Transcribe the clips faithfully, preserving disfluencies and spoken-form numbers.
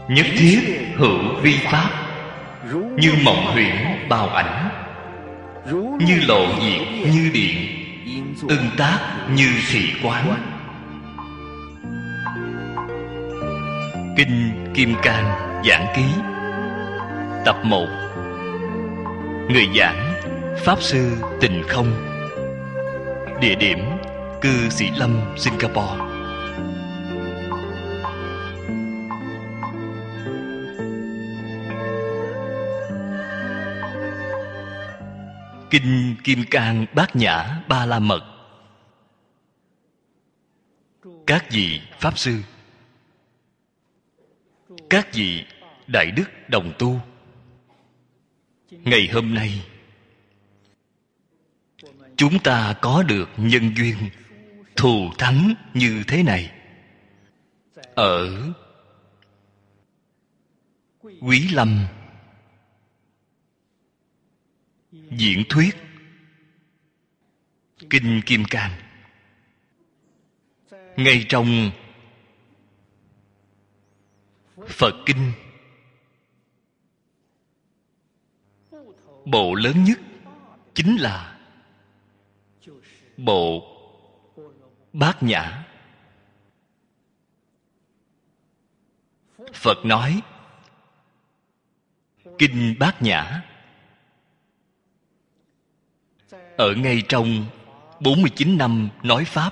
nhất thiết hữu vi pháp, như mộng huyễn bào ảnh, như lộ diệt như điện, ưng tác như thị quán. Kinh Kim Cang Giảng Ký, tập một. Người giảng Pháp Sư Tình Không. Địa điểm Cư Sĩ Lâm, Singapore. Kinh Kim Cang Bát Nhã Ba La Mật. Các vị Pháp Sư, các vị Đại Đức đồng tu, ngày hôm nay chúng ta có được nhân duyên thù thắng như thế này ở Quý Lâm diễn thuyết Kinh Kim Cang. Ngay trong Phật Kinh, bộ lớn nhất chính là bộ Bát Nhã. Phật nói Kinh Bát Nhã ở ngay trong bốn mươi chín năm nói Pháp,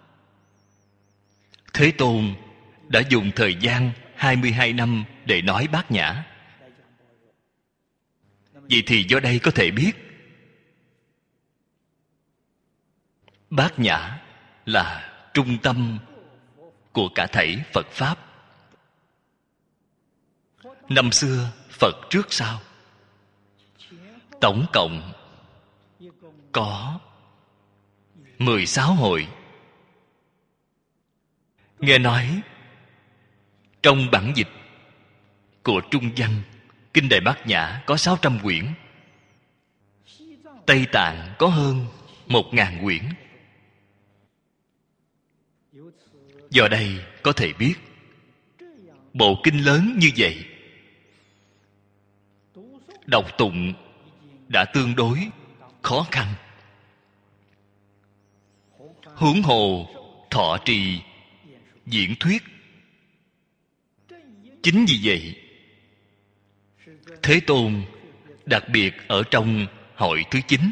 Thế Tôn đã dùng thời gian hai mươi hai năm để nói Bát Nhã. Vậy thì do đây có thể biết Bát Nhã là trung tâm của cả thảy Phật Pháp. Năm xưa Phật trước sau tổng cộng có mười sáu hội. Nghe nói trong bản dịch của Trung Văn Kinh Đại Bát Nhã có sáu trăm quyển, Tây Tạng có hơn một ngàn quyển. Do đây có thể biết bộ kinh lớn như vậy đọc tụng đã tương đối khó khăn, huống hồ thọ trì diễn thuyết. Chính vì vậy Thế Tôn đặc biệt ở trong hội thứ chín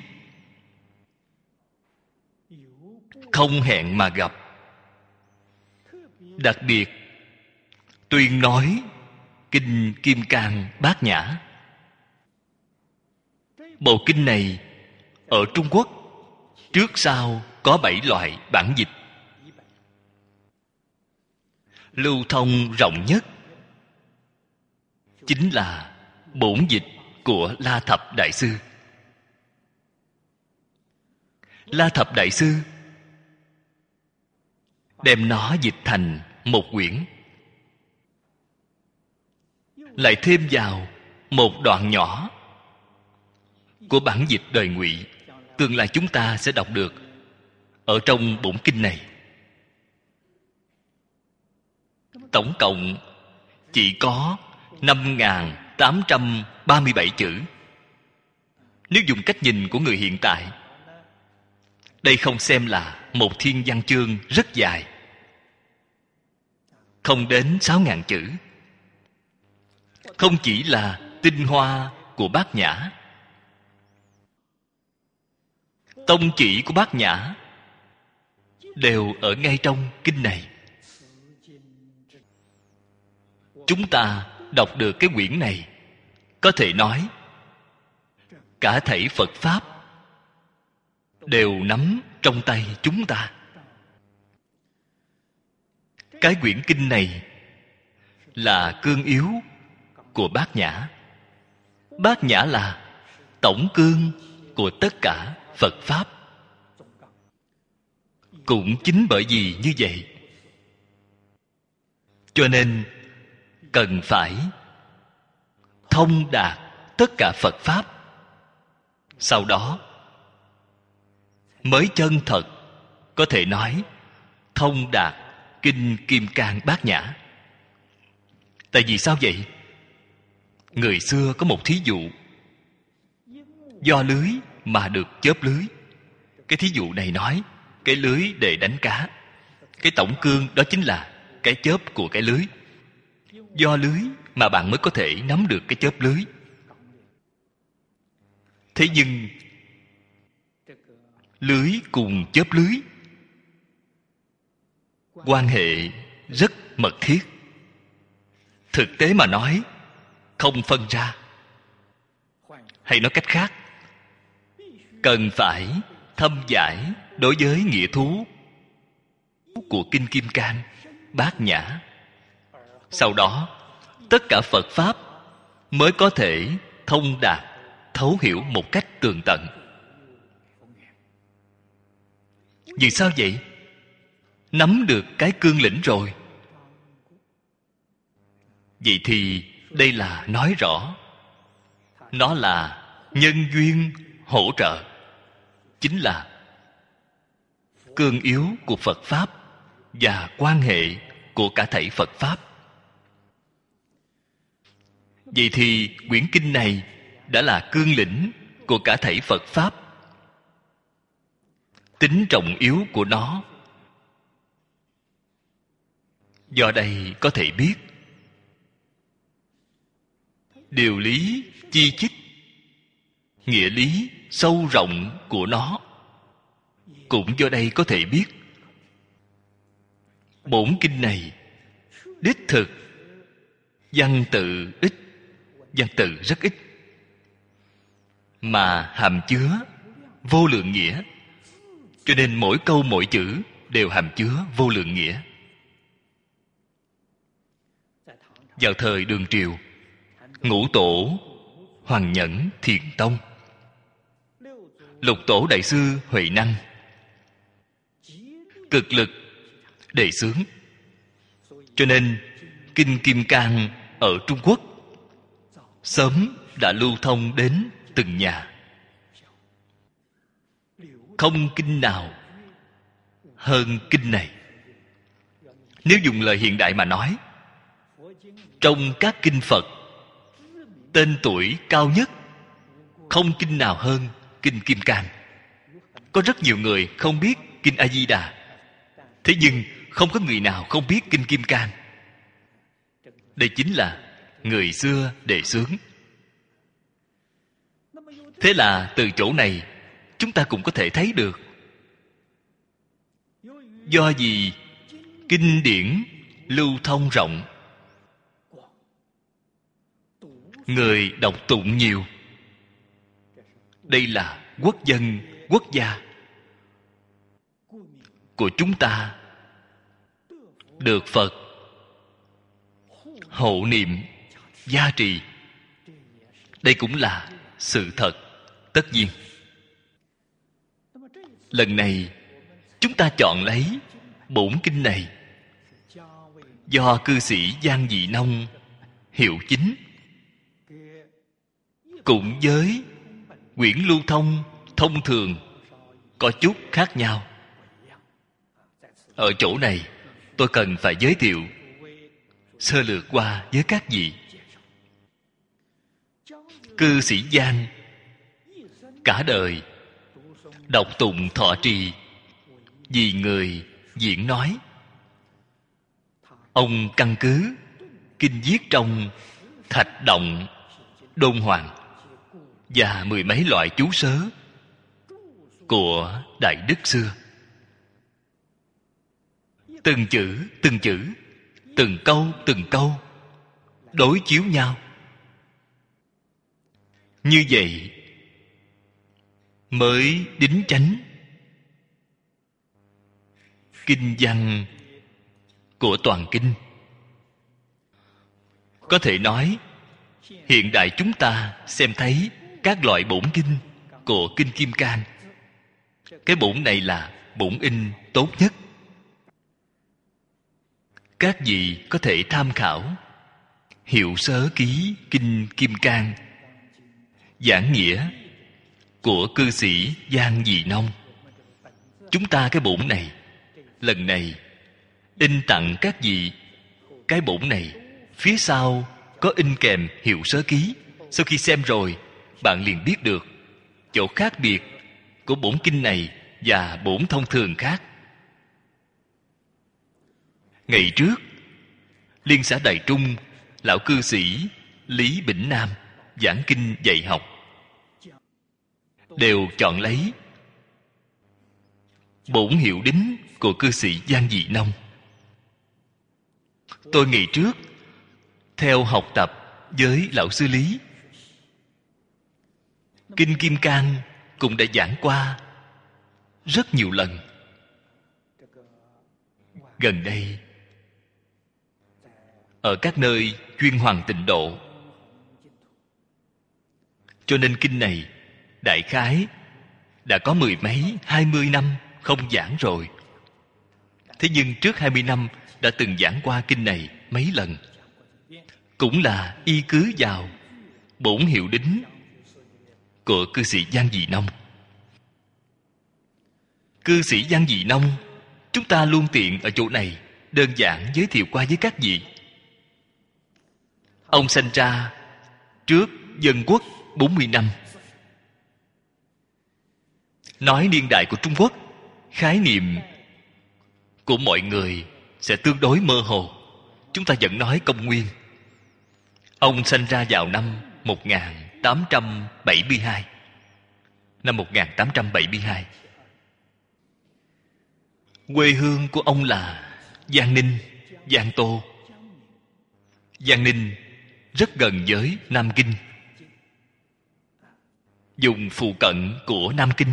không hẹn mà gặp, đặc biệt tuyên nói Kinh Kim Cang Bát Nhã. Bộ kinh này ở Trung Quốc trước sau có bảy loại bản dịch. Lưu thông rộng nhất chính là bổn dịch của La Thập Đại Sư. La Thập Đại Sư đem nó dịch thành một quyển, lại thêm vào một đoạn nhỏ của bản dịch đời Ngụy, tương lai chúng ta sẽ đọc được ở trong bổn kinh này. Tổng cộng chỉ có năm nghìn tám trăm ba mươi bảy chữ. Nếu dùng cách nhìn của người hiện tại, đây không xem là một thiên văn chương rất dài, không đến sáu nghìn chữ. Không chỉ là tinh hoa của Bát Nhã, tông chỉ của Bát Nhã đều ở ngay trong kinh này. Chúng ta đọc được cái quyển này, có thể nói cả thảy Phật Pháp đều nắm trong tay chúng ta. Cái quyển kinh này là cương yếu của Bát Nhã. Bát Nhã là tổng cương của tất cả Phật Pháp. Cũng chính bởi vì như vậy, cho nên cần phải thông đạt tất cả Phật Pháp, sau đó mới chân thật có thể nói thông đạt Kinh Kim Cang Bát Nhã. Tại vì sao vậy? Người xưa có một thí dụ, do lưới mà được chớp lưới. Cái thí dụ này nói cái lưới để đánh cá, cái tổng cương đó chính là cái chớp của cái lưới. Do lưới mà bạn mới có thể nắm được cái chớp lưới. Thế nhưng lưới cùng chớp lưới quan hệ rất mật thiết. Thực tế mà nói, không phân ra. Hay nói cách khác, cần phải thâm giải đối với nghĩa thú của Kinh Kim Cang, Bát Nhã. Sau đó, tất cả Phật Pháp mới có thể thông đạt, thấu hiểu một cách tường tận. Vì sao vậy? Nắm được cái cương lĩnh rồi. Vậy thì đây là nói rõ, nó là nhân duyên hỗ trợ, chính là cương yếu của Phật Pháp và quan hệ của cả thảy Phật Pháp. Vậy thì quyển kinh này đã là cương lĩnh của cả thảy Phật Pháp. Tính trọng yếu của nó do đây có thể biết. Điều lý chi chích, nghĩa lý sâu rộng của nó cũng do đây có thể biết. Bổn kinh này đích thực văn tự ít, văn tự rất ít, mà hàm chứa vô lượng nghĩa. Cho nên mỗi câu mỗi chữ đều hàm chứa vô lượng nghĩa. Vào thời Đường Triều, Ngũ Tổ Hoàng Nhẫn Thiền Tông, Lục Tổ Đại sư Huệ Năng cực lực đề xướng. Cho nên Kinh Kim Cang ở Trung Quốc sớm đã lưu thông đến từng nhà. Không kinh nào hơn kinh này. Nếu dùng lời hiện đại mà nói, trong các kinh Phật, tên tuổi cao nhất không kinh nào hơn Kinh Kim Cang. Có rất nhiều người không biết Kinh A Di Đà, thế nhưng không có người nào không biết Kinh Kim Cang. Đây chính là người xưa đề xướng. Thế là từ chỗ này chúng ta cũng có thể thấy được, do gì kinh điển lưu thông rộng, người đọc tụng nhiều. Đây là quốc dân, quốc gia của chúng ta được Phật hộ niệm, gia trì. Đây cũng là sự thật tất nhiên. Lần này chúng ta chọn lấy bổn kinh này do cư sĩ Giang Dị Nông hiệu chính, cũng với quyển lưu thông thông thường có chút khác nhau. Ở chỗ này tôi cần phải giới thiệu sơ lược qua với các vị. Cư sĩ Giang cả đời đọc tụng thọ trì vì người diễn nói. Ông căn cứ kinh viết trong Thạch Động, Đôn Hoàng và mười mấy loại chú sớ của Đại Đức xưa. Từng chữ, từng chữ, từng câu, từng câu đối chiếu nhau. Như vậy mới đính chánh kinh văn của toàn kinh. Có thể nói hiện đại chúng ta xem thấy các loại bổn kinh của Kinh Kim Cang, cái bổn này là bổn in tốt nhất. Các vị có thể tham khảo Hiệu Sớ Ký Kinh Kim Cang, giảng nghĩa của cư sĩ Giang Dị Nông. Chúng ta cái bổn này lần này in tặng các vị. Cái bổn này Phía sau có in kèm hiệu sớ ký. Sau khi xem rồi, bạn liền biết được chỗ khác biệt của bổn kinh này và bổn thông thường khác. Ngày trước, Liên xã Đài Trung, lão cư sĩ Lý Bỉnh Nam giảng kinh dạy học đều chọn lấy bổn hiệu đính của cư sĩ Giang Dị Nông. Tôi ngày trước theo học tập với lão sư Lý, kinh Kim Cang cũng đã giảng qua rất nhiều lần. Gần đây ở các nơi chuyên hoàng tịnh độ, cho nên kinh này đại khái đã có mười mấy, hai mươi năm không giảng rồi. Thế nhưng trước hai mươi năm đã từng giảng qua kinh này mấy lần. Cũng là y cứ vào bổn hiệu đính của cư sĩ Giang Dị Nông. Cư sĩ Giang Dị Nông, chúng ta luôn tiện ở chỗ này đơn giản giới thiệu qua với các vị. Ông sanh ra trước Dân Quốc bốn mươi năm. Nói niên đại của Trung Quốc, khái niệm của mọi người sẽ tương đối mơ hồ. Chúng ta vẫn nói công nguyên. Ông sanh ra vào năm một nghìn tám trăm bảy mươi hai. Năm một nghìn tám trăm bảy mươi hai. Quê hương của ông là Giang Ninh, Giang Tô. Giang Ninh rất gần với Nam Kinh, vùng phụ cận của Nam Kinh.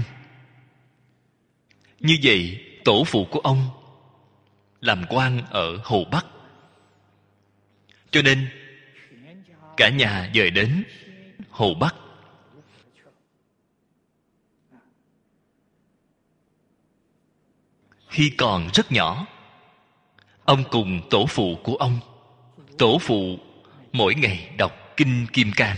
Như vậy, tổ phụ của ông làm quan ở Hồ Bắc, cho nên cả nhà dời đến Hồ Bắc. Khi còn rất nhỏ, ông cùng tổ phụ của ông, tổ phụ mỗi ngày đọc kinh Kim Cang,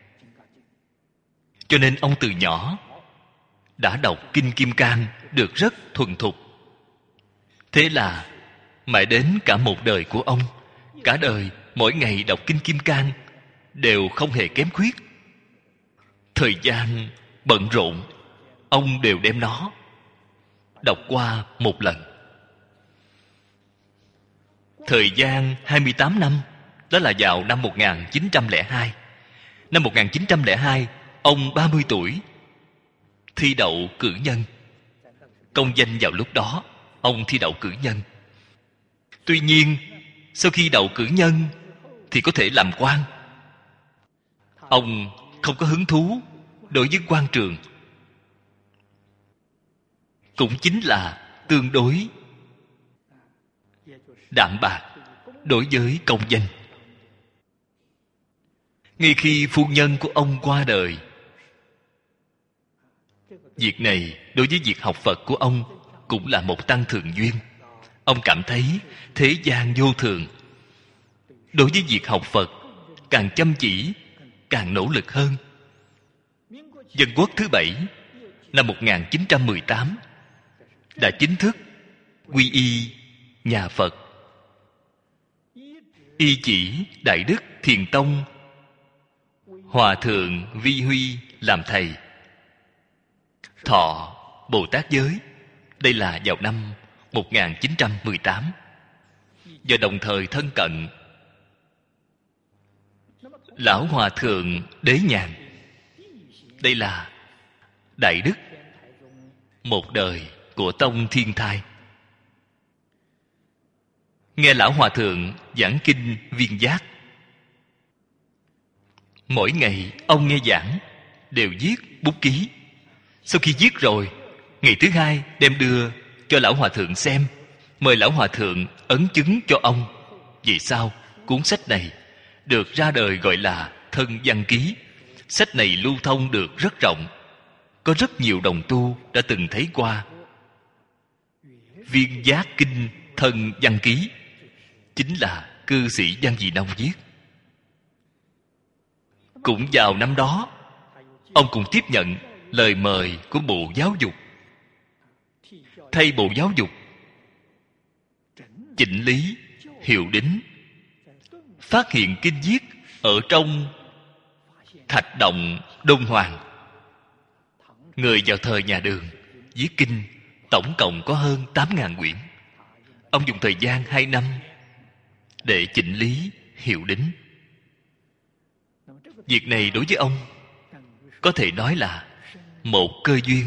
cho nên ông từ nhỏ đã đọc kinh Kim Cang được rất thuần thục. Thế là mãi đến cả một đời của ông, cả đời mỗi ngày đọc kinh Kim Cang đều không hề kém khuyết. Thời gian bận rộn, ông đều đem nó đọc qua một lần. Thời gian hai mươi tám năm, đó là vào năm một nghìn chín trăm lẻ hai. Năm một nghìn chín trăm lẻ hai, ông ba mươi tuổi, thi đậu cử nhân. Công danh vào lúc đó, ông thi đậu cử nhân. Tuy nhiên, sau khi đậu cử nhân thì có thể làm quan. Ông không có hứng thú đối với quan trường, cũng chính là tương đối đạm bạc đối với công danh. Ngay khi phu nhân của ông qua đời, việc này đối với việc học Phật của ông cũng là một tăng thượng duyên. Ông cảm thấy thế gian vô thường, đối với việc học Phật càng chăm chỉ, càng nỗ lực hơn. Dân Quốc thứ bảy, năm một nghìn chín trăm mười tám, đã chính thức quy y nhà Phật, y chỉ Đại Đức Thiền Tông Hòa Thượng Vi Huy làm thầy, thọ Bồ Tát giới. Đây là vào năm một nghìn chín trăm mười tám. Và đồng thời thân cận Lão Hòa Thượng Đế Nhàn. Đây là Đại Đức một đời của Tông Thiên Thai. Nghe Lão Hòa Thượng giảng kinh Viên Giác, mỗi ngày ông nghe giảng đều viết bút ký. Sau khi viết rồi, ngày thứ hai đem đưa cho Lão Hòa Thượng xem, mời Lão Hòa Thượng ấn chứng cho ông. Vì sao cuốn sách này được ra đời gọi là Thân Văn Ký? Sách này lưu thông được rất rộng, có rất nhiều đồng tu đã từng thấy qua. Viên Giác Kinh Thân Văn Ký chính là cư sĩ Giang Dị Nông viết. Cũng vào năm đó, ông cũng tiếp nhận lời mời của Bộ Giáo dục, thay Bộ Giáo dục chỉnh lý hiệu đính phát hiện kinh viết ở trong Thạch Động Đông Hoàng. Người vào thời nhà Đường viết kinh tổng cộng có hơn tám ngàn quyển. Ông dùng thời gian hai năm để chỉnh lý hiệu đính. Việc này đối với ông có thể nói là một cơ duyên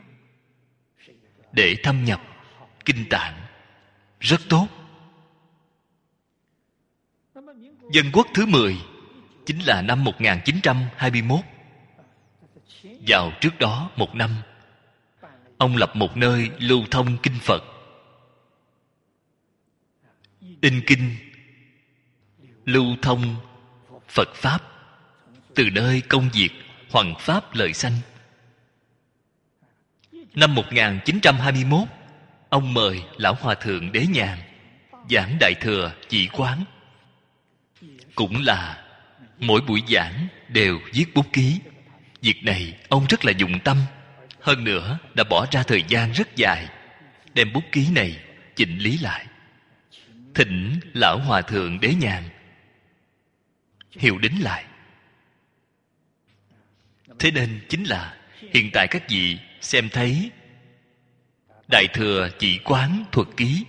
để thâm nhập kinh tạng rất tốt. Dân quốc thứ mười chính là năm một nghìn chín trăm hai mươi mốt. Vào trước đó một năm, ông lập một nơi lưu thông kinh Phật, in kinh lưu thông Phật Pháp, từ nơi công việc hoằng pháp lợi sanh. Năm một nghìn chín trăm hai mươi mốt, ông mời Lão Hòa Thượng Đế Nhàn giảng Đại Thừa Chỉ Quán. Cũng là mỗi buổi giảng đều viết bút ký. Việc này ông rất là dụng tâm. Hơn nữa đã bỏ ra thời gian rất dài đem bút ký này chỉnh lý lại, thỉnh Lão Hòa Thượng Đế Nhàn hiệu đính lại. Thế nên chính là hiện tại các vị xem thấy Đại Thừa Chỉ Quán thuật ký,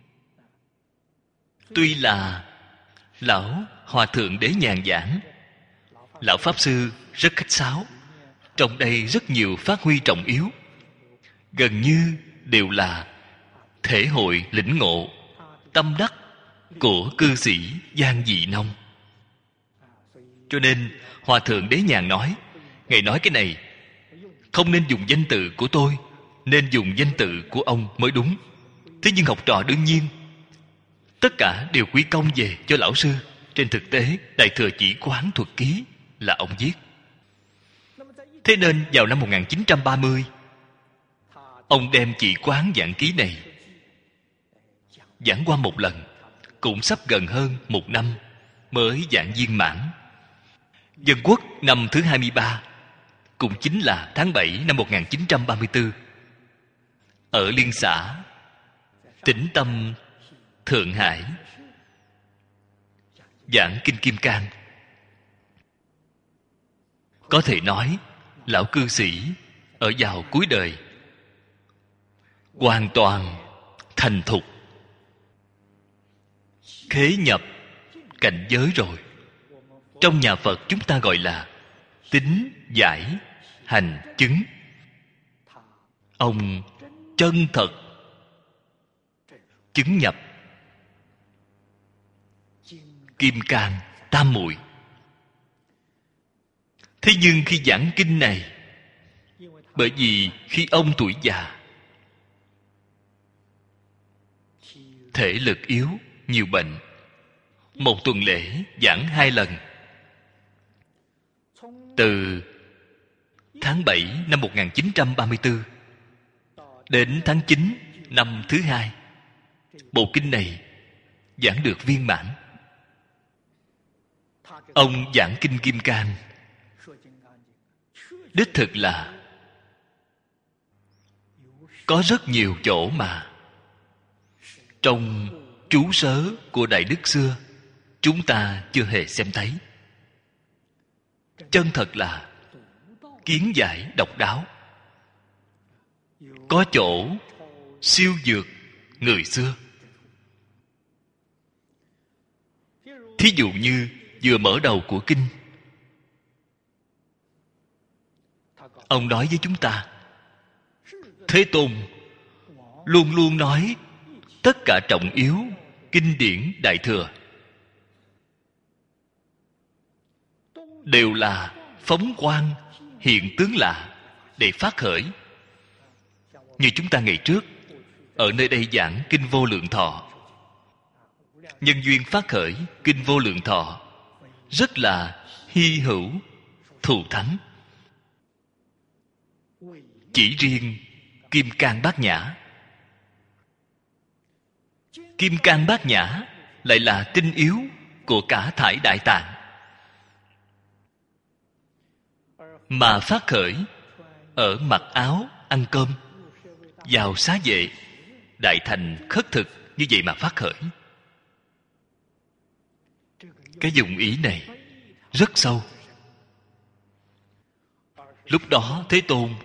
tuy là Lão Hòa Thượng Đế Nhàn giảng, Lão Pháp Sư rất khách sáo, trong đây rất nhiều phát huy trọng yếu, gần như đều là thể hội lĩnh ngộ tâm đắc của cư sĩ Giang Dị Nông. Cho nên Hòa Thượng Đế Nhàn nói, Ngài nói cái này không nên dùng danh tự của tôi, nên dùng danh tự của ông mới đúng. Thế nhưng học trò đương nhiên tất cả đều quy công về cho lão sư. Trên thực tế Đại Thừa Chỉ Quán thuật ký là ông viết. Thế nên vào năm một nghìn chín trăm ba mươi, ông đem Chỉ Quán giảng ký này giảng qua một lần, cũng sắp gần hơn một năm mới giảng viên mãn. Dân quốc năm thứ hai mươi ba, cũng chính là tháng bảy năm một nghìn chín trăm ba mươi tư, ở Liên xã Tĩnh Tâm, Thượng Hải giảng Kinh Kim Cang. Có thể nói lão cư sĩ ở vào cuối đời hoàn toàn thành thục, khế nhập cảnh giới rồi. Trong nhà Phật chúng ta gọi là tín giải hành chứng. Ông chân thật chứng nhập Kim Cang Tam Muội. Thế nhưng khi giảng kinh này, bởi vì khi ông tuổi già, thể lực yếu, nhiều bệnh, một tuần lễ giảng hai lần. Từ tháng bảy năm một nghìn chín trăm ba mươi tư đến tháng chín năm thứ hai, bộ kinh này giảng được viên mãn. Ông giảng Kinh Kim Cang đích thực là có rất nhiều chỗ mà trong chú sớ của Đại Đức xưa chúng ta chưa hề xem thấy. Chân thật là kiến giải độc đáo, có chỗ siêu vượt người xưa. Thí dụ như vừa mở đầu của kinh, ông nói với chúng ta, Thế Tôn luôn luôn nói tất cả trọng yếu kinh điển Đại Thừa đều là phóng quang hiện tướng lạ để phát khởi. Như chúng ta ngày trước ở nơi đây giảng Kinh Vô Lượng Thọ, nhân duyên phát khởi Kinh Vô Lượng Thọ rất là hy hữu thù thắng. Chỉ riêng Kim Cang Bát Nhã, Kim Cang Bát Nhã lại là tinh yếu của cả thải Đại Tạng, mà phát khởi ở mặc áo ăn cơm, vào xá vệ, đại thành khất thực, như vậy mà phát khởi. Cái dụng ý này rất sâu. Lúc đó Thế Tôn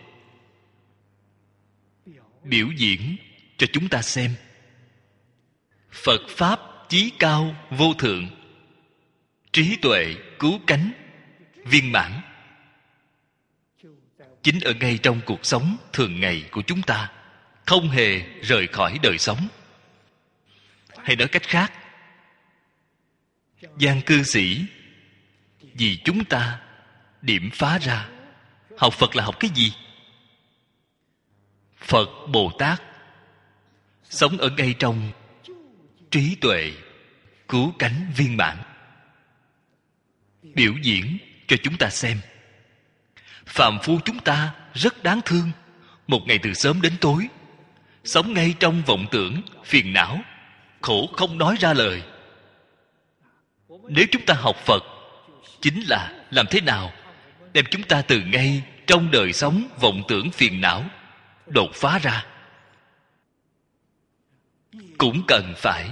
biểu diễn cho chúng ta xem Phật Pháp chí cao vô thượng, trí tuệ cứu cánh viên mãn, chính ở ngay trong cuộc sống thường ngày của chúng ta, không hề rời khỏi đời sống. Hay nói cách khác, Giang cư sĩ vì chúng ta điểm phá ra học Phật là học cái gì? Phật Bồ Tát sống ở ngay trong trí tuệ cứu cánh viên mãn, biểu diễn cho chúng ta xem. Phàm phu chúng ta rất đáng thương, một ngày từ sớm đến tối sống ngay trong vọng tưởng phiền não, khổ không nói ra lời. Nếu chúng ta học Phật chính là làm thế nào đem chúng ta từ ngay trong đời sống vọng tưởng phiền não đột phá ra. Cũng cần phải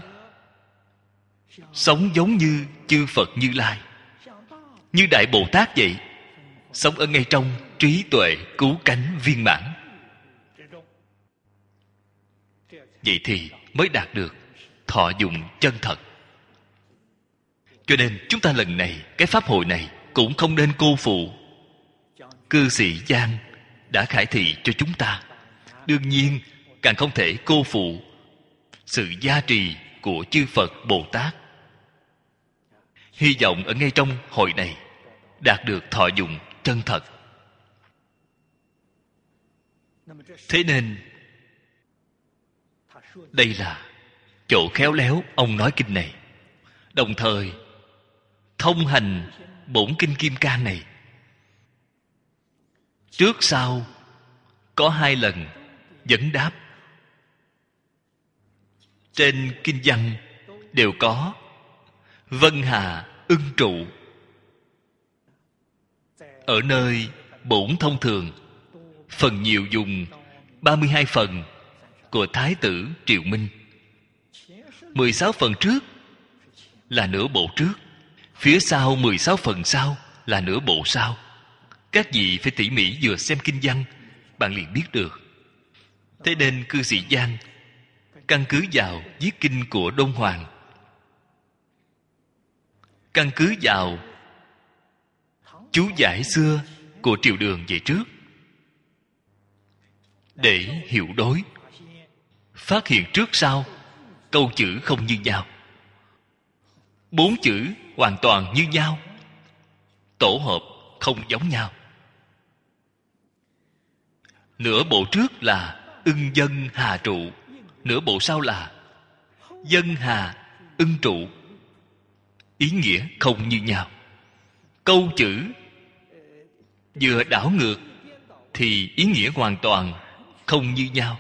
sống giống như chư Phật Như Lai, như Đại Bồ Tát vậy, sống ở ngay trong trí tuệ cứu cánh viên mãn. Vậy thì mới đạt được thọ dụng chân thật. Cho nên chúng ta lần này, cái pháp hội này cũng không nên cô phụ cư sĩ Giang đã khải thị cho chúng ta. Đương nhiên càng không thể cô phụ sự gia trì của chư Phật Bồ Tát. Hy vọng ở ngay trong hội này đạt được thọ dụng chân thật. Thế nên đây là chỗ khéo léo ông nói kinh này, đồng thời thông hành bổn kinh Kim Cang này. Trước sau có hai lần vấn đáp. Trên kinh văn đều có Vân Hà ưng trụ. Ở nơi bổn thông thường, phần nhiều dùng ba mươi hai phần của Thái tử Triệu Minh. mười sáu phần trước là nửa bộ trước, phía sau mười sáu phần sau là nửa bộ sau. Các vị phải tỉ mỉ vừa xem kinh văn, bạn liền biết được. Thế nên cư sĩ Giang căn cứ vào viết kinh của Đôn Hoàng, căn cứ vào chú giải xưa của triều Đường về trước, để hiểu đối, phát hiện trước sau câu chữ không như nhau, bốn chữ hoàn toàn như nhau, tổ hợp không giống nhau. Nửa bộ trước là ưng dân hà trụ, nửa bộ sau là dân hà ưng trụ. Ý nghĩa không như nhau, câu chữ vừa đảo ngược thì ý nghĩa hoàn toàn không như nhau.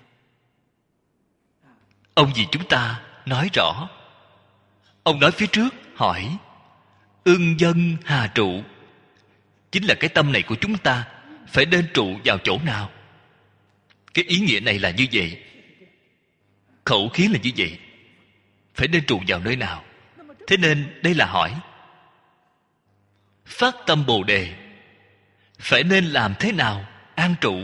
Ông vì chúng ta nói rõ. Ông nói phía trước hỏi ưng dân hà trụ, chính là cái tâm này của chúng ta phải nên trụ vào chỗ nào. Cái ý nghĩa này là như vậy, khẩu khí là như vậy, phải nên trụ vào nơi nào. Thế nên đây là hỏi phát tâm Bồ Đề phải nên làm thế nào an trụ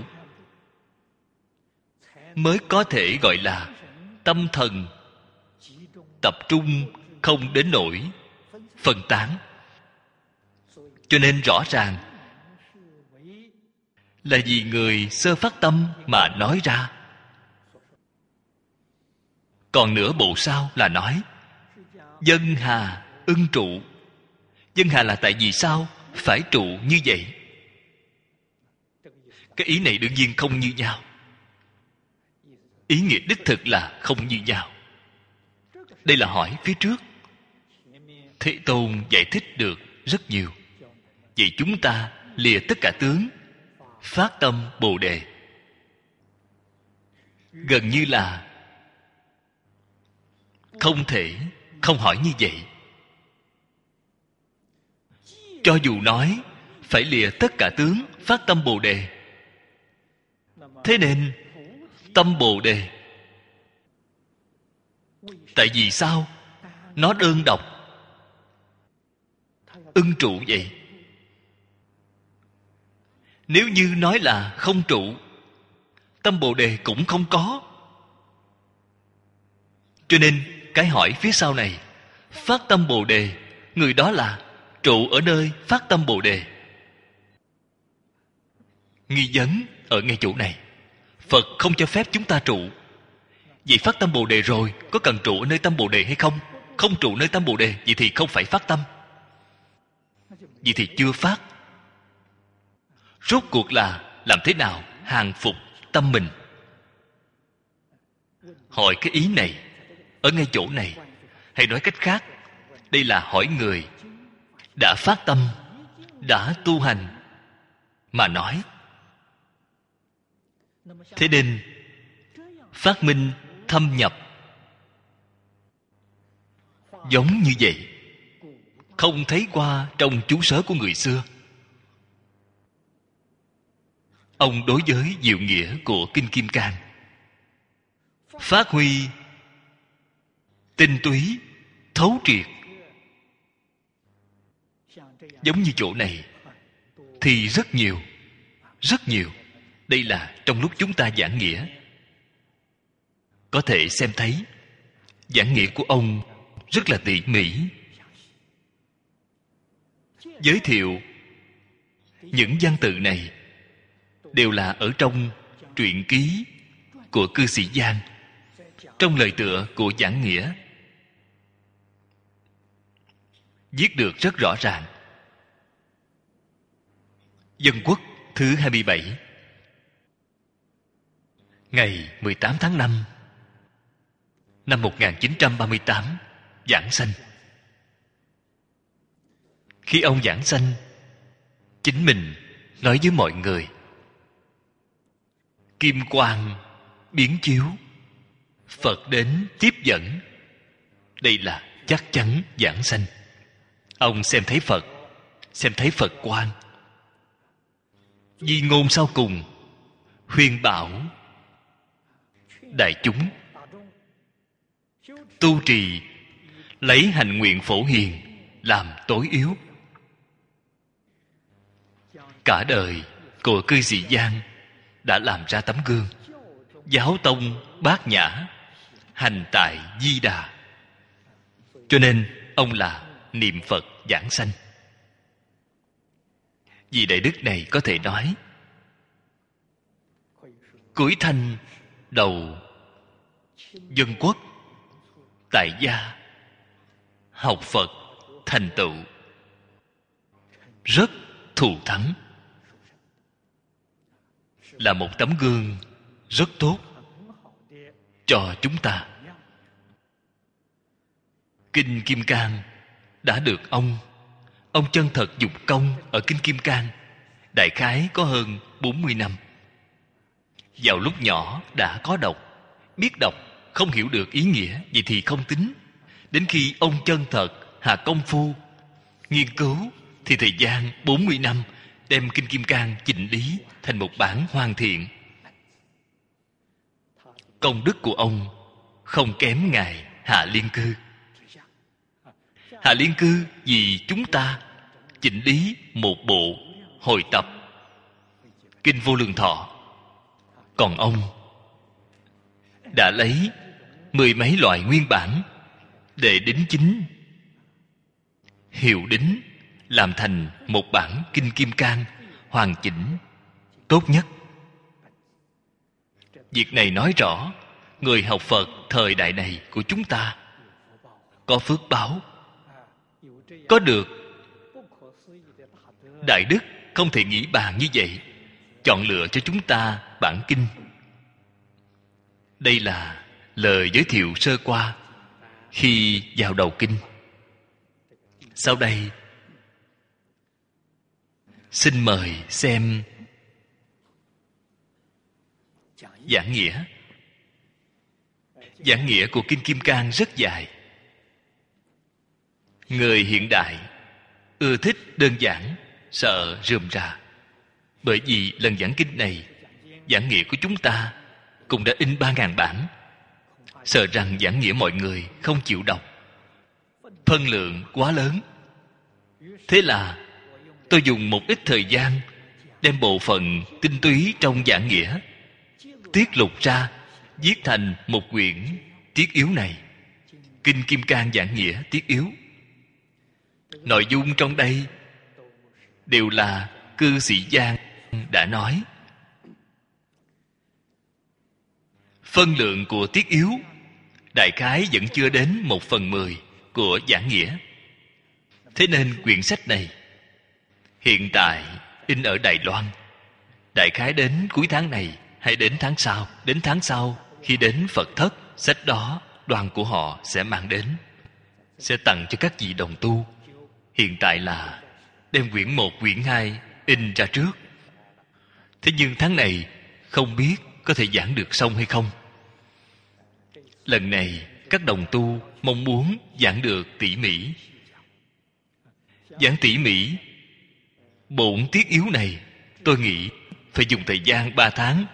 mới có thể gọi là tâm thần tập trung, không đến nỗi phân tán. Cho nên rõ ràng là vì người sơ phát tâm mà nói ra. Còn nửa bộ sau là nói dân hà ưng trụ. Dân hà là tại vì sao phải trụ như vậy. Cái ý này đương nhiên không như nhau, ý nghĩa đích thực là không như nhau. Đây là hỏi phía trước. Thế Tôn giải thích được rất nhiều. Vậy chúng ta lìa tất cả tướng, phát tâm Bồ Đề, gần như là không thể không hỏi như vậy. Cho dù nói phải lìa tất cả tướng, phát tâm Bồ Đề, thế nên tâm Bồ Đề, tại vì sao nó đơn độc ưng trụ vậy. Nếu như nói là không trụ, tâm Bồ Đề cũng không có. Cho nên cái hỏi phía sau này, phát tâm Bồ Đề, người đó là trụ ở nơi phát tâm Bồ Đề. Nghi vấn ở ngay chỗ này. Phật không cho phép chúng ta trụ. Vậy phát tâm Bồ Đề rồi, có cần trụ ở nơi tâm Bồ Đề hay không? Không trụ nơi tâm Bồ Đề, vậy thì không phải phát tâm. Vậy thì chưa phát. Rốt cuộc là làm thế nào hàng phục tâm mình? Hỏi cái ý này ở ngay chỗ này. Hay nói cách khác, đây là hỏi người đã phát tâm, đã tu hành mà nói. Thế nên phát minh thâm nhập giống như vậy, không thấy qua trong chú sớ của người xưa. Ông đối với diệu nghĩa của Kinh Kim Cang phát huy tinh túy, thấu triệt. Giống như chỗ này thì rất nhiều, rất nhiều. Đây là trong lúc chúng ta giảng nghĩa, có thể xem thấy giảng nghĩa của ông rất là tỉ mỉ, giới thiệu những văn tự này đều là ở trong truyện ký của cư sĩ Giang, trong lời tựa của giảng nghĩa, viết được rất rõ ràng. Dân Quốc thứ hai mươi bảy, ngày mười tám tháng năm năm một nghìn chín trăm ba mươi tám giảng sanh. Khi ông giảng sanh, chính mình nói với mọi người: kim quang biến chiếu, Phật đến tiếp dẫn. Đây là chắc chắn giảng sanh. Ông xem thấy Phật, xem thấy Phật quang. Di ngôn sau cùng khuyên bảo đại chúng tu trì, lấy hạnh nguyện phổ hiền làm tối yếu. Cả đời của cư sĩ Giang đã làm ra tấm gương. Giáo tông bát nhã, hành tại di đà. Cho nên ông là niệm Phật giảng sanh. Vì đại đức này có thể nói cuối thanh đầu Dân Quốc, tại gia học Phật thành tựu, rất thù thắng, là một tấm gương rất tốt cho chúng ta. Kinh Kim Cang đã được ông ông chân thật dụng công ở Kinh Kim Cang đại khái có hơn bốn mươi năm. Vào lúc nhỏ đã có đọc, biết đọc, không hiểu được ý nghĩa, vậy thì không tính. Đến khi ông chân thật hạ công phu nghiên cứu, thì thời gian bốn mươi năm đem Kinh Kim Cang chỉnh lý thành một bản hoàn thiện. Công đức của ông không kém ngài Hạ Liên Cư. Hạ Liên Cư vì chúng ta chỉnh lý một bộ hồi tập Kinh Vô Lượng Thọ, còn ông đã lấy mười mấy loại nguyên bản để đính chính, hiệu đính, làm thành một bản Kinh Kim Cang hoàn chỉnh, tốt nhất. Việc này nói rõ người học Phật thời đại này của chúng ta có phước báo, có được đại đức không thể nghĩ bàn như vậy, chọn lựa cho chúng ta bản kinh. Đây là lời giới thiệu sơ qua khi vào đầu kinh. Sau đây xin mời xem giảng nghĩa. Giảng nghĩa của Kinh Kim Cang rất dài. Người hiện đại ưa thích đơn giản, sợ rườm rà. Bởi vì lần giảng kinh này, giảng nghĩa của chúng ta cũng đã in ba ngàn bản. Sợ rằng giảng nghĩa mọi người không chịu đọc, phân lượng quá lớn. Thế là tôi dùng một ít thời gian đem bộ phận tinh túy trong giảng nghĩa tiết lục ra, viết thành một quyển tiết yếu này, Kinh Kim Cang Giảng Nghĩa tiết yếu. Nội dung trong đây đều là cư sĩ Giang đã nói. Phân lượng của tiết yếu đại khái vẫn chưa đến một phần mười của giảng nghĩa. Thế nên quyển sách này hiện tại in ở Đài Loan. Đại khái đến cuối tháng này hay đến tháng sau. Đến tháng sau, khi đến Phật thất, sách đó đoàn của họ sẽ mang đến, sẽ tặng cho các vị đồng tu. Hiện tại là đem quyển một, quyển hai in ra trước. Thế nhưng tháng này không biết có thể giảng được xong hay không. Lần này các đồng tu mong muốn giảng được tỉ mỉ. Giảng tỉ mỉ bổn tiết yếu này, tôi nghĩ phải dùng thời gian ba tháng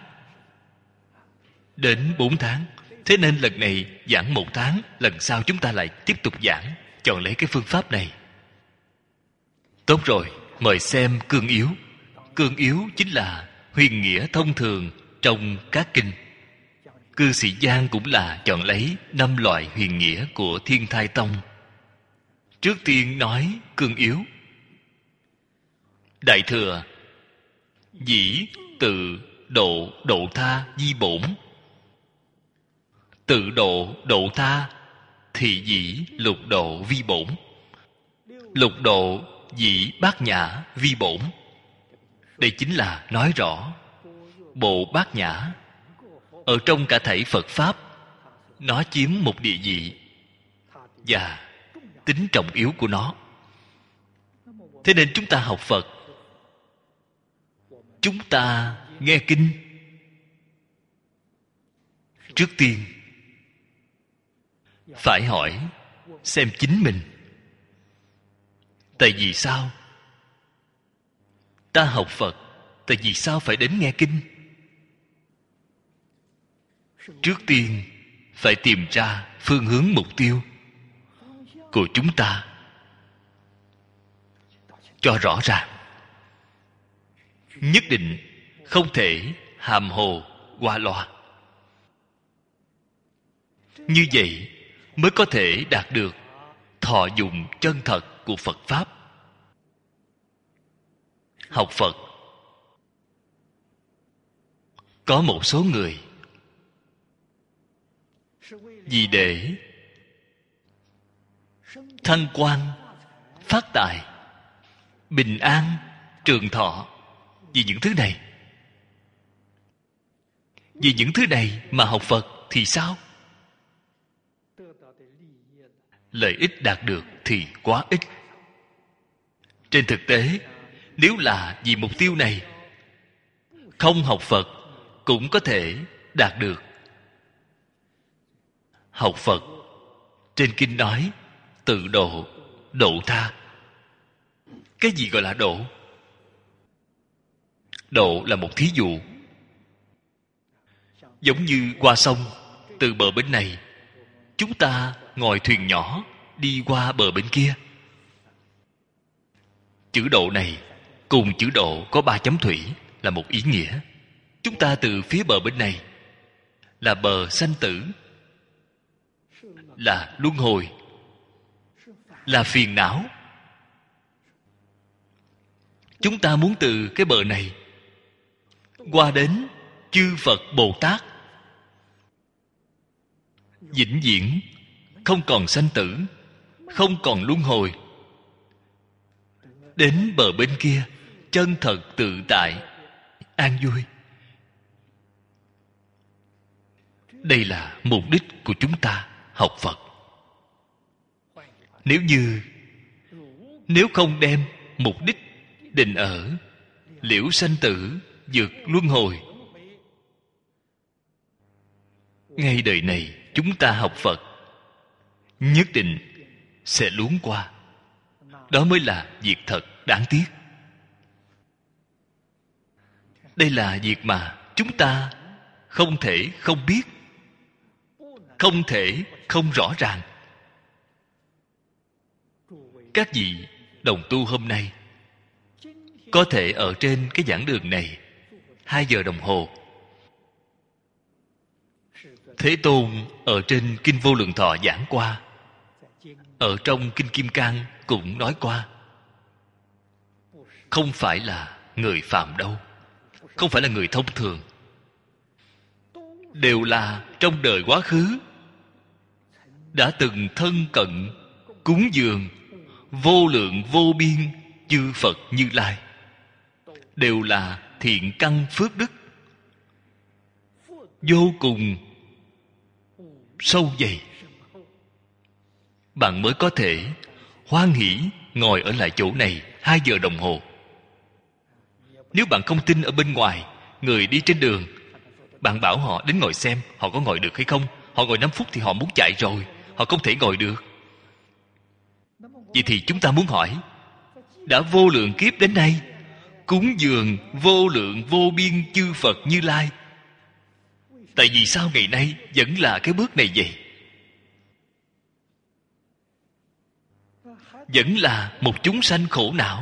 đến bốn tháng. Thế nên lần này giảng một tháng, lần sau chúng ta lại tiếp tục giảng. Chọn lấy cái phương pháp này. Tốt rồi, mời xem cương yếu. Cương yếu chính là huyền nghĩa thông thường trong các kinh. Cư sĩ Giang cũng là chọn lấy năm loại huyền nghĩa của Thiên Thai Tông. Trước tiên nói cương yếu. Đại thừa: dĩ tự độ độ tha di bổn. Tự độ độ tha thì dĩ lục độ vi bổn. Lục độ dĩ bát nhã vi bổn. Đây chính là nói rõ bộ bát nhã ở trong cả thảy Phật Pháp, nó chiếm một địa vị và tính trọng yếu của nó. Thế nên chúng ta học Phật, chúng ta nghe kinh, trước tiên phải hỏi xem chính mình. Tại vì sao ta học Phật? Tại vì sao phải đến nghe kinh? Trước tiên phải tìm ra phương hướng mục tiêu của chúng ta cho rõ ràng. Nhất định không thể hàm hồ qua loa. Như vậy mới có thể đạt được thọ dụng chân thật của Phật Pháp. Học Phật, có một số người vì để thăng quan, phát tài, bình an, trường thọ, vì những thứ này. Vì những thứ này mà học Phật thì sao? Lợi ích đạt được thì quá ít. Trên thực tế, nếu là vì mục tiêu này, không học Phật cũng có thể đạt được. Học Phật, trên kinh nói tự độ, độ tha. Cái gì gọi là độ? Độ là một thí dụ. Giống như qua sông, từ bờ bên này chúng ta ngồi thuyền nhỏ đi qua bờ bên kia. Chữ độ này cùng chữ độ có ba chấm thủy là một ý nghĩa. Chúng ta từ phía bờ bên này là bờ sanh tử, là luân hồi, là phiền não. Chúng ta muốn từ cái bờ này qua đến chư Phật Bồ Tát, vĩnh viễn không còn sanh tử, không còn luân hồi. Đến bờ bên kia chân thật tự tại, an vui. Đây là mục đích của chúng ta học Phật. Nếu như Nếu không đem mục đích định ở liễu sanh tử, vượt luân hồi, ngay đời này chúng ta học Phật nhất định sẽ luống qua. Đó mới là việc thật đáng tiếc. Đây là việc mà chúng ta không thể không biết, không thể không rõ ràng. Các vị đồng tu hôm nay có thể ở trên cái giảng đường này hai giờ đồng hồ. Thế Tôn ở trên Kinh Vô Lượng Thọ giảng qua, ở trong Kinh Kim Cang cũng nói qua. Không phải là người phàm đâu, không phải là người thông thường, đều là trong đời quá khứ đã từng thân cận cúng dường vô lượng vô biên chư Phật Như Lai, đều là thiện căn phước đức vô cùng sâu dày. Bạn mới có thể hoan hỷ ngồi ở lại chỗ này hai giờ đồng hồ. Nếu bạn không tin ở bên ngoài, người đi trên đường, bạn bảo họ đến ngồi xem, họ có ngồi được hay không? Họ ngồi năm phút thì họ muốn chạy rồi, họ không thể ngồi được. Vậy thì chúng ta muốn hỏi, đã vô lượng kiếp đến nay cúng dường vô lượng vô biên chư Phật Như Lai, tại vì sao ngày nay vẫn là cái bước này vậy? Vẫn là một chúng sanh khổ não.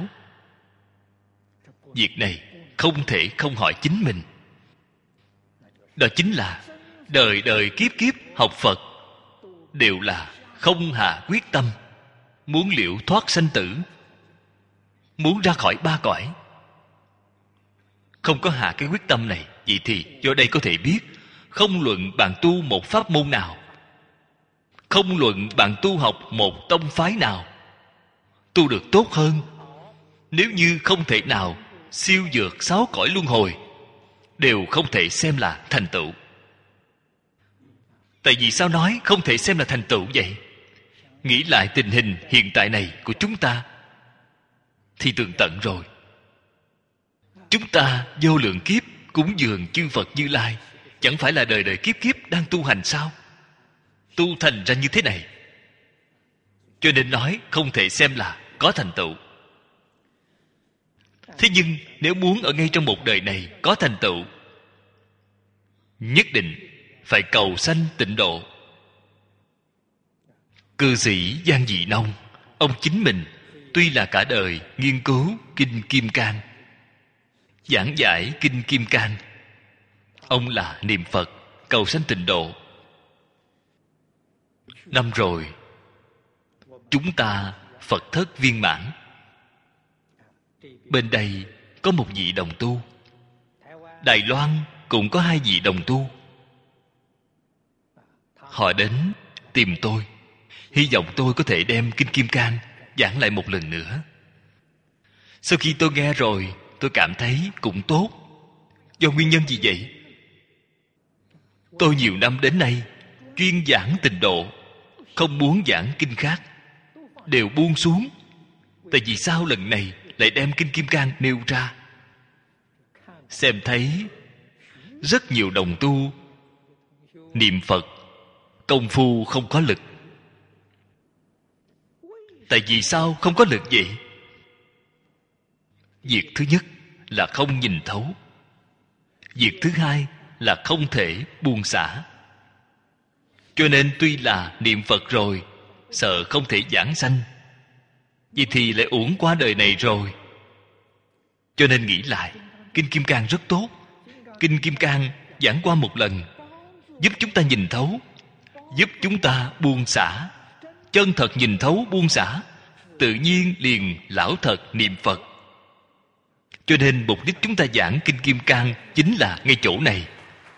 Việc này không thể không hỏi chính mình. Đó chính là đời đời kiếp kiếp học Phật đều là không hạ quyết tâm, muốn liễu thoát sanh tử, muốn ra khỏi ba cõi. Không có hạ cái quyết tâm này, vậy thì do đây có thể biết, không luận bạn tu một pháp môn nào, không luận bạn tu học một tông phái nào, tu được tốt hơn, nếu như không thể nào siêu vượt sáu cõi luân hồi, đều không thể xem là thành tựu. Tại vì sao nói không thể xem là thành tựu vậy? Nghĩ lại tình hình hiện tại này của chúng ta thì tường tận rồi. Chúng ta vô lượng kiếp cúng dường chư Phật Như Lai, chẳng phải là đời đời kiếp kiếp đang tu hành sao? Tu thành ra như thế này, cho nên nói không thể xem là có thành tựu. Thế nhưng nếu muốn ở ngay trong một đời này có thành tựu, nhất định phải cầu sanh tịnh độ. Cư sĩ Giang Dị Nông, ông chính mình tuy là cả đời nghiên cứu Kinh Kim Cang, giảng giải Kinh Kim Cang, ông là niệm Phật cầu sanh tịnh độ. Năm rồi chúng ta Phật thất viên mãn. Bên đây có một vị đồng tu, Đài Loan cũng có hai vị đồng tu. Họ đến tìm tôi, hy vọng tôi có thể đem Kinh Kim Cang giảng lại một lần nữa. Sau khi tôi nghe rồi, tôi cảm thấy cũng tốt. Do nguyên nhân gì vậy? Tôi nhiều năm đến nay chuyên giảng tịnh độ, không muốn giảng kinh khác, đều buông xuống. Tại vì sao lần này lại đem Kinh Kim Cang nêu ra? Xem thấy rất nhiều đồng tu niệm Phật công phu không có lực. Tại vì sao không có lực vậy? Việc thứ nhất là không nhìn thấu. Việc thứ hai là không thể buông xả. Cho nên tuy là niệm Phật rồi, sợ không thể giảng sanh, vậy thì lại uổng qua đời này rồi. Cho nên nghĩ lại, Kinh Kim Cang rất tốt. Kinh Kim Cang giảng qua một lần, giúp chúng ta nhìn thấu, giúp chúng ta buông xả. Chân thật nhìn thấu buông xả, tự nhiên liền lão thật niệm Phật. Cho nên mục đích chúng ta giảng Kinh Kim Cang chính là ngay chỗ này.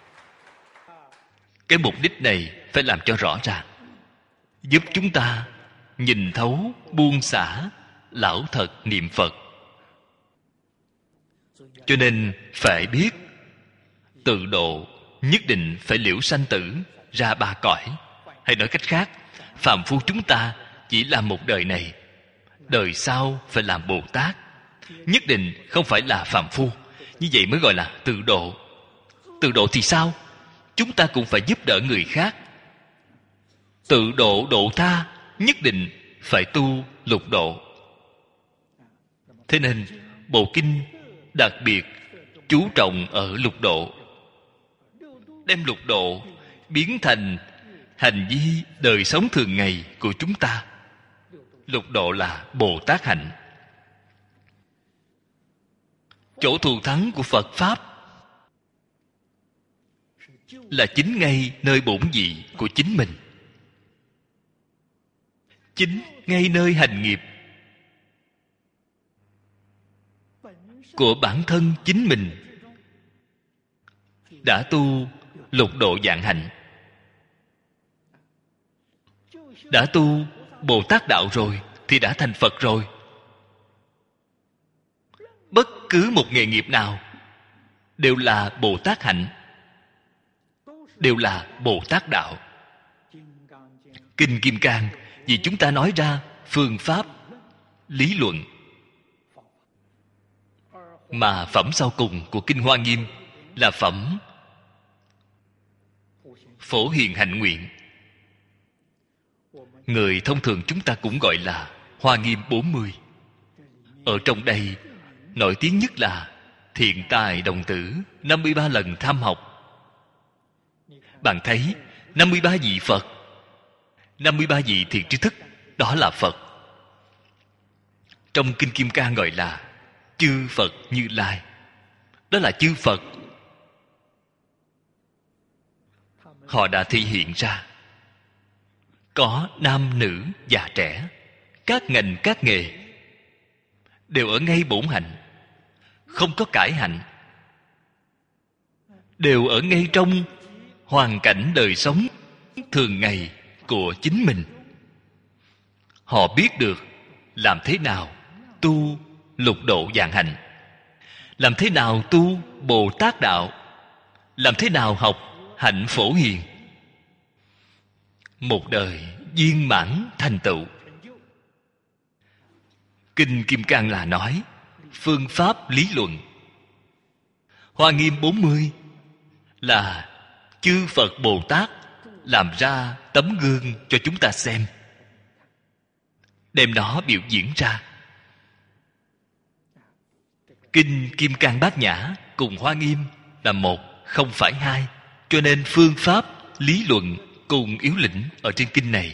Cái mục đích này phải làm cho rõ ràng, giúp chúng ta nhìn thấu buông xả, lão thật niệm Phật. Cho nên phải biết tự độ nhất định phải liễu sanh tử ra ba cõi. Hay nói cách khác, phàm phu chúng ta chỉ làm một đời này, đời sau phải làm Bồ Tát, nhất định không phải là phàm phu. Như vậy mới gọi là tự độ. Tự độ thì sao? Chúng ta cũng phải giúp đỡ người khác. Tự độ độ tha, nhất định phải tu lục độ. Thế nên bộ kinh đặc biệt chú trọng ở lục độ, đem lục độ biến thành hành vi đời sống thường ngày của chúng ta. Lục độ là Bồ Tát hạnh, Chỗ thù thắng của Phật Pháp là chính ngay nơi bổn vị của chính mình, chính ngay nơi hành nghiệp của bản thân chính mình đã tu lục độ vạn hạnh, đã tu Bồ Tát đạo rồi thì đã thành Phật rồi. Bất cứ một nghề nghiệp nào đều là Bồ Tát hạnh, đều là Bồ Tát đạo. Kinh Kim Cang vì chúng ta nói ra phương pháp, lý luận, mà phẩm sau cùng của Kinh Hoa Nghiêm là phẩm Phổ Hiền Hạnh Nguyện. Người thông thường chúng ta cũng gọi là Hoa Nghiêm bốn mươi. Ở trong đây nổi tiếng nhất là Thiện Tài Đồng Tử năm mươi ba lần tham học. Bạn thấy năm mươi ba vị Phật, năm mươi ba vị thiện tri thức, đó là Phật. Trong Kinh Kim Cang gọi là chư Phật Như Lai. Đó là chư Phật. Họ đã thể hiện ra có nam nữ già trẻ, các ngành các nghề đều ở ngay bổn hạnh, không có cải hạnh, đều ở ngay trong hoàn cảnh đời sống thường ngày của chính mình. Họ biết được làm thế nào tu lục độ vạn hạnh, làm thế nào tu Bồ Tát đạo, làm thế nào học hạnh Phổ Hiền. Một đời viên mãn thành tựu. Kinh Kim Cang là nói phương pháp lý luận. Hoa Nghiêm bốn mươi là chư Phật Bồ Tát làm ra tấm gương cho chúng ta xem, đem nó biểu diễn ra. Kinh Kim Cang Bát Nhã cùng Hoa Nghiêm là một, không phải hai. Cho nên phương pháp, lý luận cùng yếu lĩnh ở trên kinh này.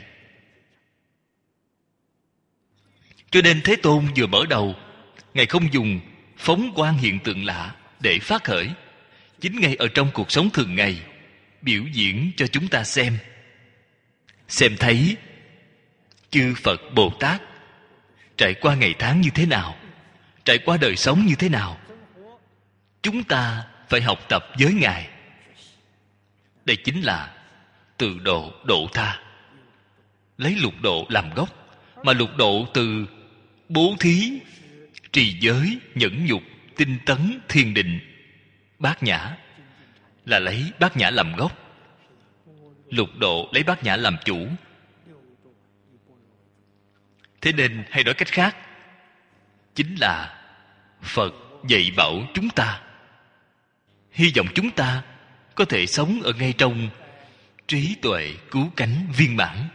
Cho nên Thế Tôn vừa mở đầu, Ngài không dùng phóng quang hiện tượng lạ để phát khởi, chính ngay ở trong cuộc sống thường ngày biểu diễn cho chúng ta xem. Xem thấy chư Phật Bồ Tát trải qua ngày tháng như thế nào, trải qua đời sống như thế nào. Chúng ta phải học tập với Ngài. Đây chính là từ độ độ tha, lấy lục độ làm gốc, mà lục độ từ bố thí, trì giới, nhẫn nhục, tinh tấn, thiền định, bát nhã là lấy bát nhã làm gốc. Lục độ lấy bát nhã làm chủ. Thế nên hay nói cách khác, chính là Phật dạy bảo chúng ta, hy vọng chúng ta có thể sống ở ngay trong trí tuệ cứu cánh viên mãn.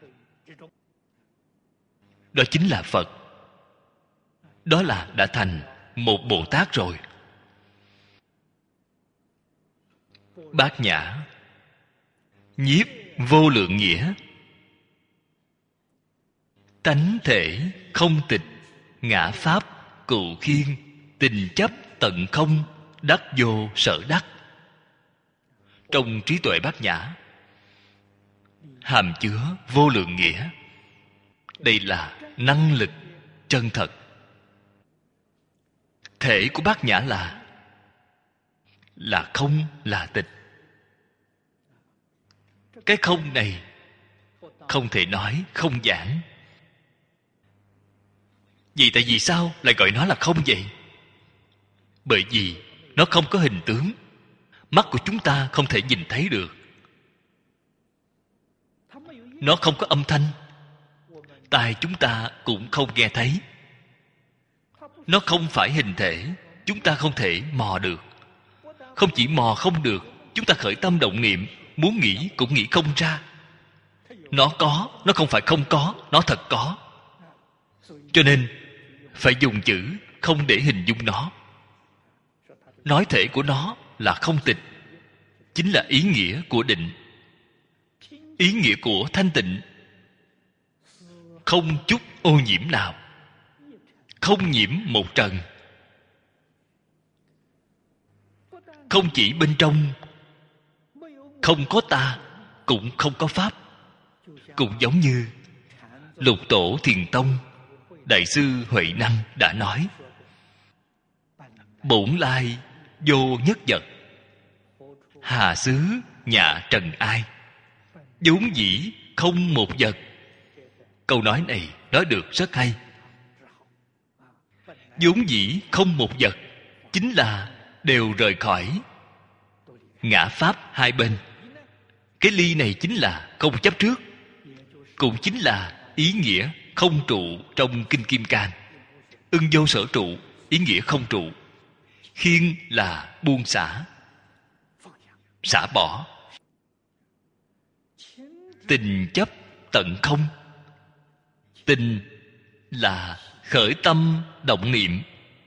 Đó chính là Phật. Đó là đã thành một Bồ Tát rồi. Bát nhã nhiếp vô lượng nghĩa, tánh thể không tịch, ngã pháp cụ khiên, tình chấp tận không, đắc vô sở đắc. Trong trí tuệ bát nhã hàm chứa vô lượng nghĩa. Đây là năng lực chân thật. Thể của bát nhã là là không, là tịch. Cái không này không thể nói không giảng. Vì tại vì sao lại gọi nó là không vậy? Bởi vì nó không có hình tướng, mắt của chúng ta không thể nhìn thấy được. Nó không có âm thanh, tai chúng ta cũng không nghe thấy. Nó không phải hình thể, chúng ta không thể mò được. Không chỉ mò không được, chúng ta khởi tâm động niệm, muốn nghĩ cũng nghĩ không ra. Nó có, nó không phải không có, nó thật có. Cho nên phải dùng chữ không để hình dung nó. Nói thể của nó là không tịch, chính là ý nghĩa của định, ý nghĩa của thanh tịnh. Không chút ô nhiễm nào, không nhiễm một trần. không chỉ bên trong không có ta, cũng không có pháp. Cũng giống như Lục Tổ Thiền Tông Đại sư Huệ Năng đã nói: bổn lai vô nhất vật, hà xứ nhạ trần ai. Vốn dĩ không một vật. Câu nói này nói được rất hay. Vốn dĩ không một vật chính là đều rời khỏi ngã pháp hai bên. Cái ly này chính là không chấp trước, cũng chính là ý nghĩa không trụ trong Kinh Kim Cang. Ưng vô sở trụ, ý nghĩa không trụ. Khiên là buông xả, xả bỏ. Tình chấp tận không. Tình là khởi tâm động niệm.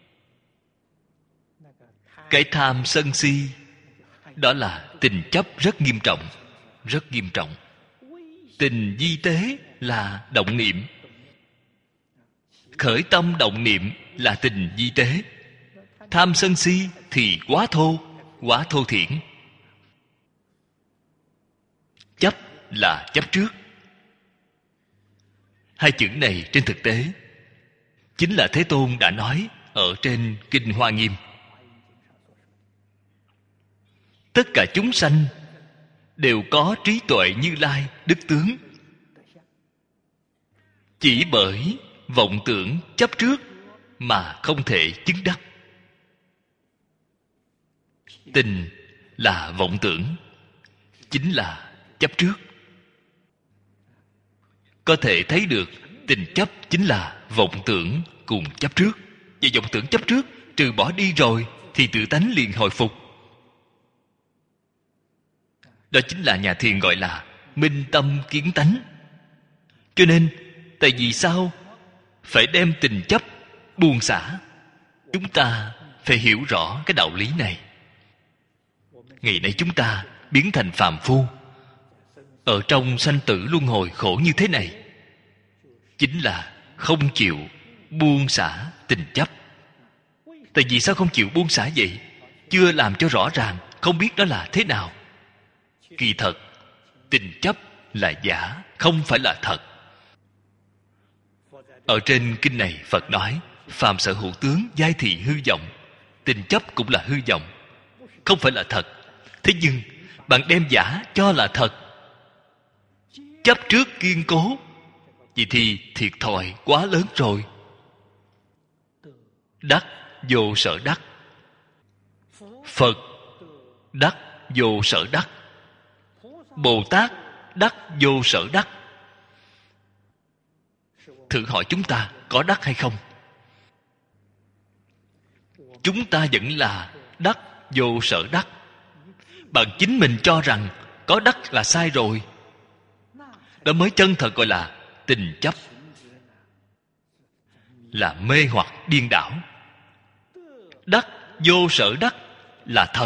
Cái tham sân si, đó là tình chấp rất nghiêm trọng, rất nghiêm trọng. Tình vi tế là động niệm. Khởi tâm động niệm là tình vi tế. Tham sân si thì quá thô, quá thô thiển. Chấp là chấp trước. Hai chữ này trên thực tế chính là Thế Tôn đã nói ở trên Kinh Hoa Nghiêm. Tất cả chúng sanh đều có trí tuệ Như Lai đức tướng, chỉ bởi vọng tưởng chấp trước mà không thể chứng đắc. Tình là vọng tưởng, chính là chấp trước. Có thể thấy được tình chấp chính là vọng tưởng cùng chấp trước. Và vọng tưởng chấp trước trừ bỏ đi rồi thì tự tánh liền hồi phục. Đó chính là nhà thiền gọi là minh tâm kiến tánh. Cho nên tại vì sao phải đem tình chấp buông xả? Chúng ta phải hiểu rõ cái đạo lý này. Ngày nay chúng ta biến thành phàm phu, ở trong sanh tử luân hồi khổ như thế này, chính là không chịu buông xả tình chấp. Tại vì sao không chịu buông xả vậy? Chưa làm cho rõ ràng, không biết đó là thế nào. Kỳ thật tình chấp là giả, không phải là thật. Ở trên kinh này Phật nói phàm sở hữu tướng giai thị hư vọng. Tình chấp cũng là hư vọng, không phải là thật. Thế nhưng bạn đem giả cho là thật, chấp trước kiên cố, vậy thì thiệt thòi quá lớn rồi. Đắc vô sở đắc. Phật đắc vô sở đắc. Bồ Tát đắc vô sở đắc. Thử hỏi chúng ta có đắc hay không? Chúng ta vẫn là đắc vô sở đắc. Bạn chính mình cho rằng có đắc là sai rồi. Đó mới chân thật gọi là tình chấp, là mê hoặc điên đảo. Đắc vô sở đắc là thật.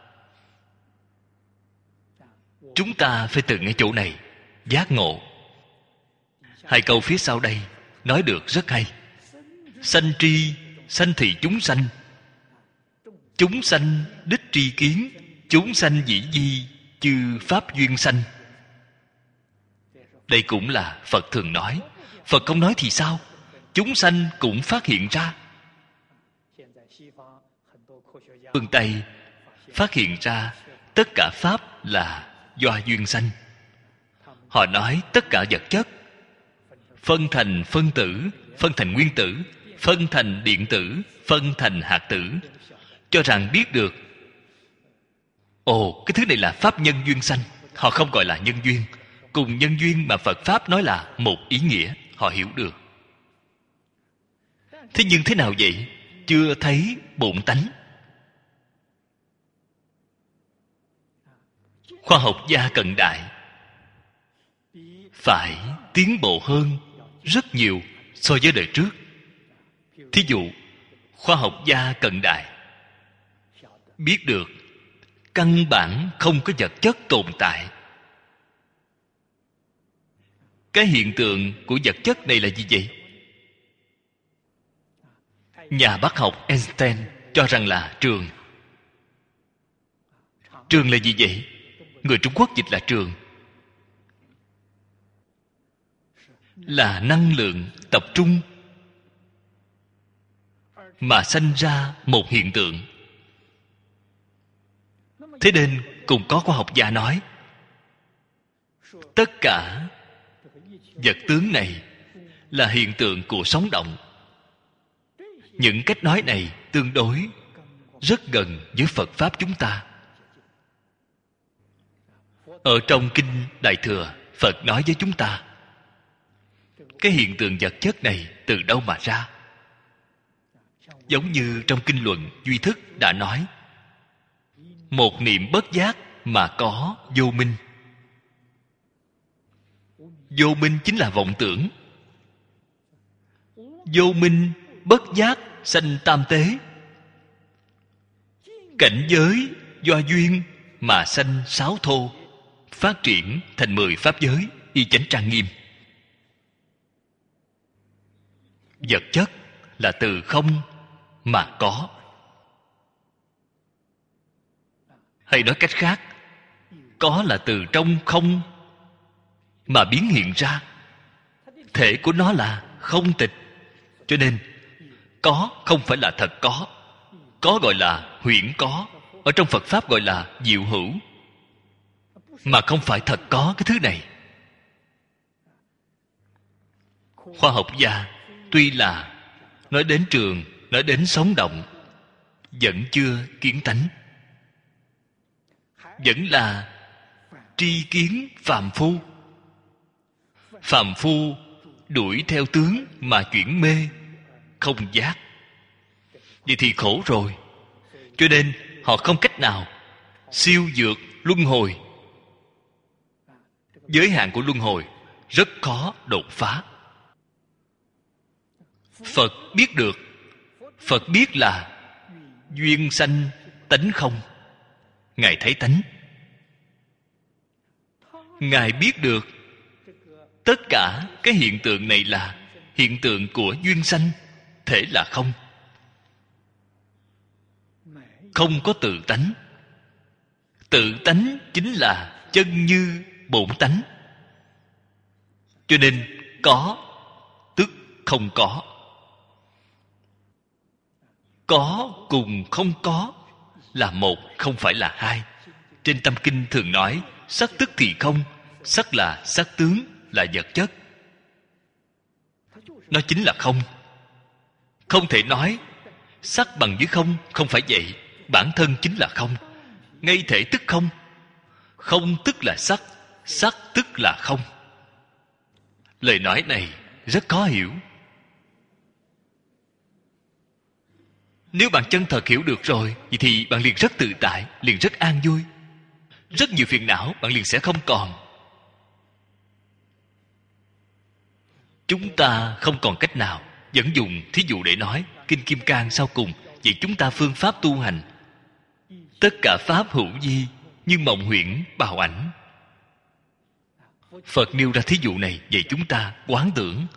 Chúng ta phải từ ngay chỗ này giác ngộ. Hai câu phía sau đây nói được rất hay. Sanh tri, sanh thì chúng sanh. Chúng sanh đích tri kiến. Chúng sanh dĩ di, chư pháp duyên sanh. Đây cũng là Phật thường nói. Phật không nói thì sao? Chúng sanh cũng phát hiện ra. Phương Tây phát hiện ra tất cả pháp là do duyên sanh. Họ nói tất cả vật chất phân thành phân tử, phân thành nguyên tử, phân thành điện tử, phân thành hạt tử, cho rằng biết được ồ, cái thứ này là pháp nhân duyên sanh. Họ không gọi là nhân duyên. Cùng nhân duyên mà Phật Pháp nói là một ý nghĩa, họ hiểu được. Thế nhưng thế nào vậy? Chưa thấy bổn tánh. Khoa học gia cận đại phải tiến bộ hơn rất nhiều so với đời trước. Thí dụ, khoa học gia cận đại biết được căn bản không có vật chất tồn tại. Cái hiện tượng của vật chất này là gì vậy? Nhà bác học Einstein cho rằng là trường. Trường là gì vậy? Người Trung Quốc dịch là trường, là năng lượng tập trung mà sanh ra một hiện tượng. Thế nên cùng có khoa học gia nói, tất cả vật tướng này là hiện tượng của sóng động. Những cách nói này tương đối rất gần với Phật Pháp chúng ta. Ở trong Kinh Đại Thừa, Phật nói với chúng ta, cái hiện tượng vật chất này từ đâu mà ra? Giống như trong Kinh Luận Duy Thức đã nói, một niệm bất giác mà có vô minh. Vô minh chính là vọng tưởng. Vô minh bất giác sanh tam tế. Cảnh giới do duyên mà sanh sáu thô, phát triển thành mười pháp giới, y chánh trang nghiêm. Vật chất là từ không mà có. Hay nói cách khác, có là từ trong không mà biến hiện ra. Thể của nó là không tịch, cho nên có không phải là thật có. Có gọi là huyễn có, ở trong Phật Pháp gọi là diệu hữu, mà không phải thật có cái thứ này. Khoa học gia tuy là nói đến trường, nói đến sống động, vẫn chưa kiến tánh, vẫn là tri kiến phàm phu. Phàm phu đuổi theo tướng mà chuyển mê, không giác. Vậy thì khổ rồi. Cho nên họ không cách nào siêu vượt luân hồi. Giới hạn của luân hồi rất khó đột phá. Phật biết được. Phật biết là duyên sanh tánh không. Ngài thấy tánh. Ngài biết được tất cả cái hiện tượng này là hiện tượng của duyên sanh, thể là không. Không có tự tánh. Tự tánh chính là chân như bổn tánh. Cho nên có tức không có. Có cùng không có là một, không phải là hai. Trên Tâm Kinh thường nói sắc tức thì không. Sắc là sắc tướng, là vật chất. Nó chính là không. Không thể nói sắc bằng với không. Không phải vậy. Bản thân chính là không. Ngay thể tức không. Không tức là sắc. Sắc tức là không. Lời nói này rất khó hiểu. Nếu bạn chân thật hiểu được rồi, vậy thì bạn liền rất tự tại, liền rất an vui. Rất nhiều phiền não bạn liền sẽ không còn. Chúng ta không còn cách nào. Vẫn dùng thí dụ để nói Kinh Kim Cang sau cùng. Vậy chúng ta phương pháp tu hành, tất cả pháp hữu vi như mộng huyễn bào ảnh. Phật nêu ra thí dụ này. Vậy chúng ta quán tưởng.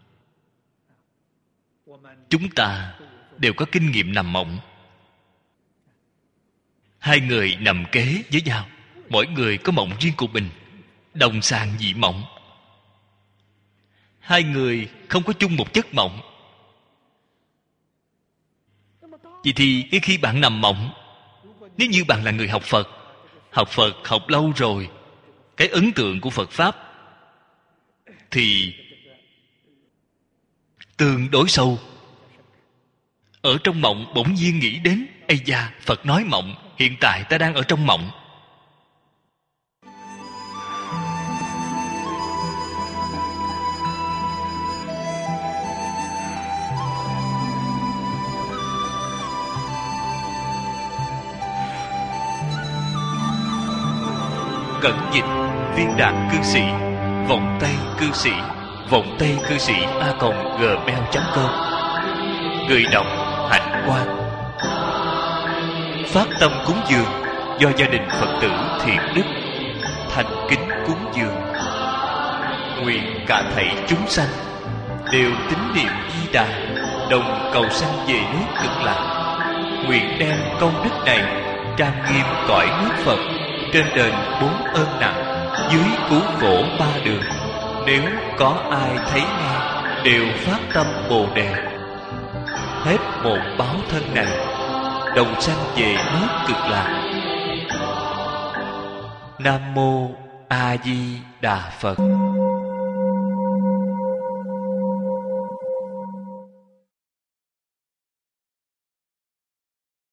Chúng ta đều có kinh nghiệm nằm mộng. Hai người nằm kế với nhau, mỗi người có mộng riêng của mình, đồng sàng dị mộng. Hai người không có chung một giấc mộng. Vậy thì cái khi bạn nằm mộng, nếu như bạn là người học Phật, học Phật học lâu rồi, cái ấn tượng của Phật Pháp thì tương đối sâu. Ở trong mộng bỗng nhiên nghĩ đến, ây da, Phật nói mộng, hiện tại ta đang ở trong mộng. Cẩn dịch viên đạn cư sĩ, vọng tay cư sĩ, vọng tay cư sĩ a còng gmail chấm com. Người đọc Hạnh Quang. Phát tâm cúng dường do gia đình Phật tử Thiện Đức thành kính cúng dường. Nguyện cả thảy chúng sanh đều tín niệm Di Đà, đồng cầu sanh về nước Cực Lạc. Nguyện đem công đức này trang nghiêm cõi nước Phật, trên đền bốn ơn nặng, dưới cứu khổ ba đường. Nếu có ai thấy nghe, đều phát tâm Bồ Đề. Hết một báo thân này, đồng sanh về nước Cực Lạc. Nam mô A Di Đà Phật.